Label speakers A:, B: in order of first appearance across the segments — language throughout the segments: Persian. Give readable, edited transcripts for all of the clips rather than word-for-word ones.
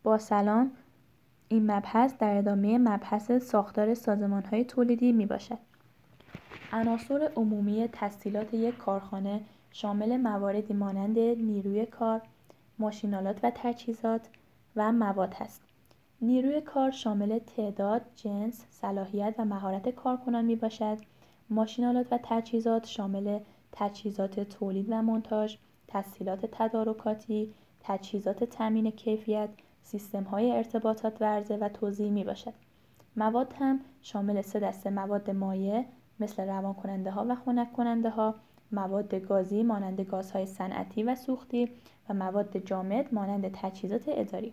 A: با سلام. این مبحث در ادامه مبحث ساختار سازمان‌های تولیدی میباشد. عناصر عمومی تسهیلات یک کارخانه شامل مواردی مانند نیروی کار، ماشین‌آلات و تجهیزات و مواد است. نیروی کار شامل تعداد، جنس، صلاحیت و مهارت کارکنان میباشد. ماشین‌آلات و تجهیزات شامل تجهیزات تولید و مونتاژ، تسهیلات تدارکاتی، تجهیزات تامین کیفیت، سیستم‌های ارتباطات و عرضه و توزیع میباشد. مواد هم شامل 3 دسته مواد مایع مثل روان‌کننده‌ها و خنک‌کننده‌ها، مواد گازی مانند گازهای صنعتی و سوختی و مواد جامد مانند تجهیزات اداری.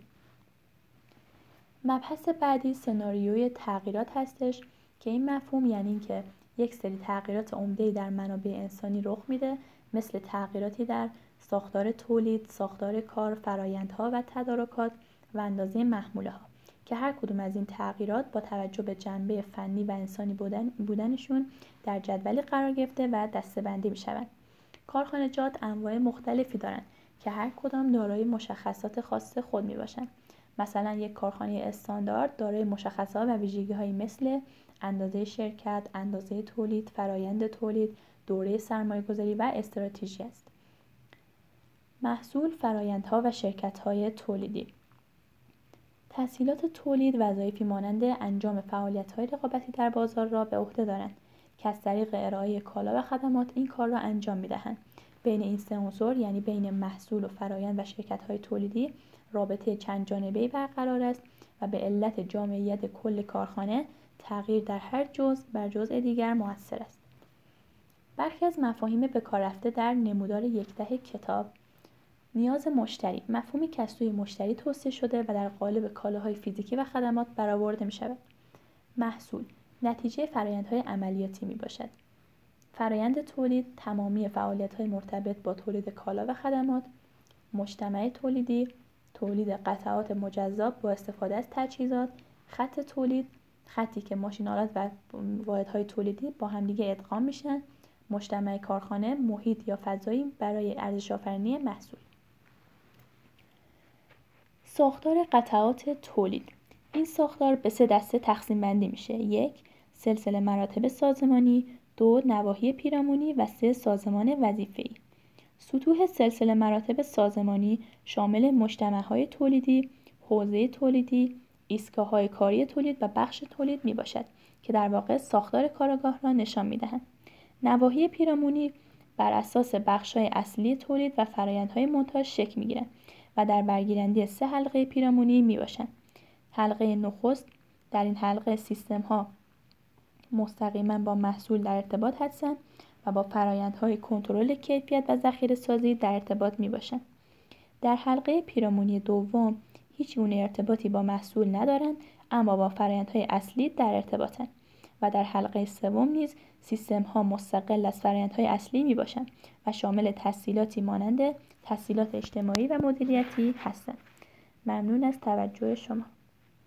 A: مبحث بعدی سناریوی تغییرات هستش که این مفهوم یعنی این که یک سری تغییرات عمده‌ای در منابع انسانی رخ میده، مثل تغییراتی در ساختار تولید، ساختار کار، فرآیندها و تدارکات و اندازه محموله‌ها که هر کدوم از این تغییرات با توجه به جنبه فنی و انسانی بودنشون در جدولی قرار گرفته و دسته‌بندی می‌شوند. کارخانجات انواع مختلفی دارند که هر کدام دارای مشخصات خاص خود میباشند. مثلا یک کارخانه استاندارد دارای مشخصات و ویژگی‌هایی مثل اندازه شرکت، اندازه تولید، فرایند تولید، دوره سرمایه‌گذاری و استراتژی است. محصول، فرایندها و شرکت‌های تولیدی. تسهیلات تولید وظایفی مانند انجام فعالیت‌های رقابتی در بازار را به عهده دارند که از طریق ارائه کالا و خدمات این کار را انجام می‌دهند. بین این سه عنصر یعنی بین محصول و فرایند و شرکت‌های تولیدی رابطه چند جانبه‌ای برقرار است و به علت جامعیت کل کارخانه تغییر در هر جزء بر جزء دیگر مؤثر است. برخی از مفاهیم به کار رفته در نمودار 110 کتاب: نیاز مشتری، مفهومی که از سوی مشتری توصیه شده و در قالب کالاهای فیزیکی و خدمات برآورده می‌شود. محصول، نتیجه فرآیندهای عملیاتی میباشد. فرآیند تولید، تمامی فعالیت‌های مرتبط با تولید کالا و خدمات. مجتمع تولیدی، تولید قطعات مجزا با استفاده از تجهیزات. خط تولید، خطی که ماشین‌آلات و واحدهای تولیدی با همدیگه ادغام میشن. مجتمع کارخانه، محیط یا فضایی برای ارزش‌آفرینی محصول. ساختار قطعات تولید. این ساختار به 3 دسته تقسیم بندی میشه: 1. سلسله مراتب سازمانی، 2. نواحی پیرامونی و 3. سازمان وظیفه‌ای. سطوح سلسله مراتب سازمانی شامل مجتمع‌های تولیدی، حوزه تولیدی، ایستگاه‌های کاری تولید و بخش تولید میباشد که در واقع ساختار کارآگاه را نشان میدهند. نواحی پیرامونی بر اساس بخش‌های اصلی تولید و فرآیندهای مونتاژ شکل می‌گیرند و در برگیرنده 3 حلقه پیرامونی میباشند. حلقه نخست، در این حلقه سیستم‌ها مستقیما با محصول در ارتباط هستند و با فرآیندهای کنترل کیفیت و ذخیره‌سازی در ارتباط میباشند. در حلقه پیرامونی دوم هیچ گونه ارتباطی با محصول ندارند اما با فرآیندهای اصلی در ارتباطند و در حلقه سوم نیز سیستم‌ها مستقل از فرآیندهای اصلی میباشند و شامل تسهیلاتی مانند تسهیلات اجتماعی و مدیریتی هستند. ممنون از توجه شما.